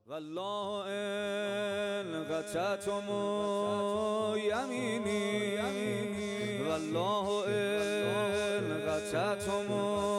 والله إن قطعتم يميني والله إن قطعتم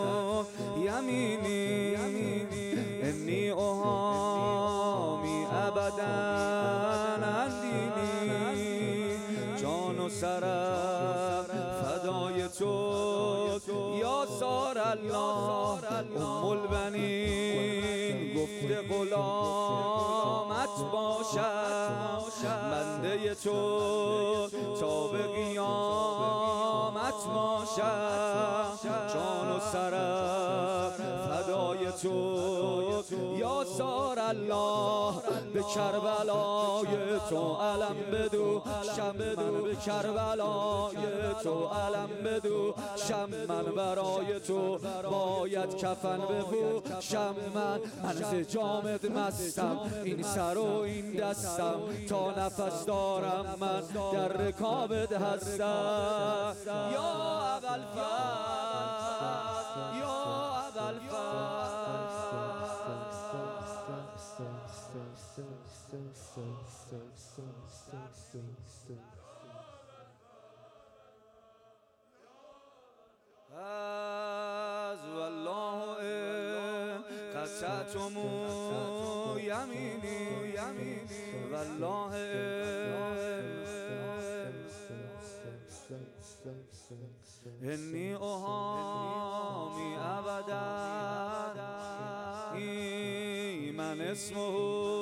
يميني إني أحامي أبدا عن ديني جان و سرم فدای تو یا سار الله ام البنین گفته غلامت باشم بنده تو تا به قیامت باشم جان و سرم فدای تو یا سار الله به کربلای تو علم بدو شم من به کربلای تو علم بدو شم من برای تو باید کفن بپوشم من ز جامت مستم این سر و این دستم تا نفس دارم من در رکابت هستم یا ابوالفضل یا ابوالفضل از والله إن قطعتم يميني والله إني أحامي أبدا من اسمه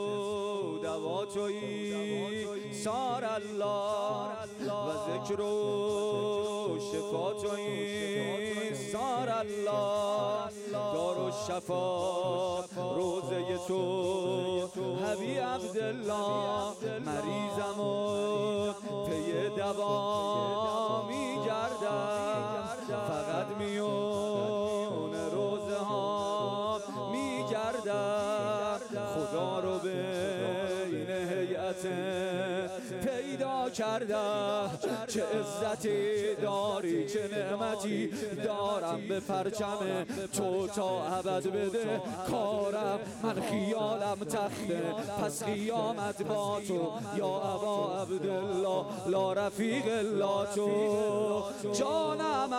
دواتوی سار الله و ذکر و شفاتوی سار الله دار و شفا روزه تو حبی عبدالله مریضم و پی دوا میگردم فقط میون روزه ها میگردم خدا رو بین هیئت پیدا کردم چه عزتی داری چه نعمتی دارم به پرچم تو تا ابد بده کارم من خیالم تخته پس قیامت با تو یا ابا عبدالله لا رفیق الا تو جانم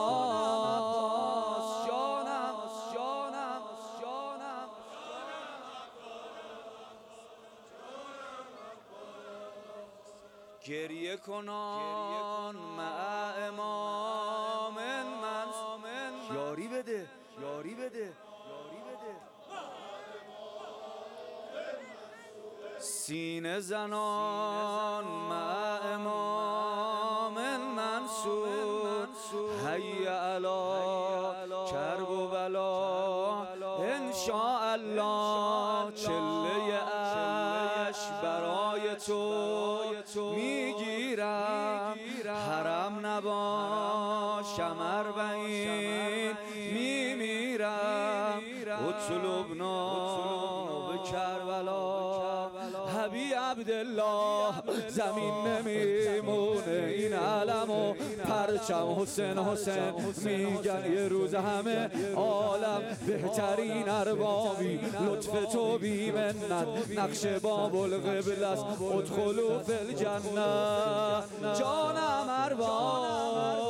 عباس جانم گریه کنان مع امام من یاری بده سینه زنان مع امام منصور حی علی کرب و بلا انشاءالله چله اش برای تو میگیرم حرم نباشم اربعین میمیرم اطلبنا به کربلا حبی عبدالله زمین نمیمونه این علم و پرچم حسین میگن یه روز همه عالم بهترین اربابی لطف تو بی منت نقش باب القبله است ادخلوا فی الجنه جانم ارباب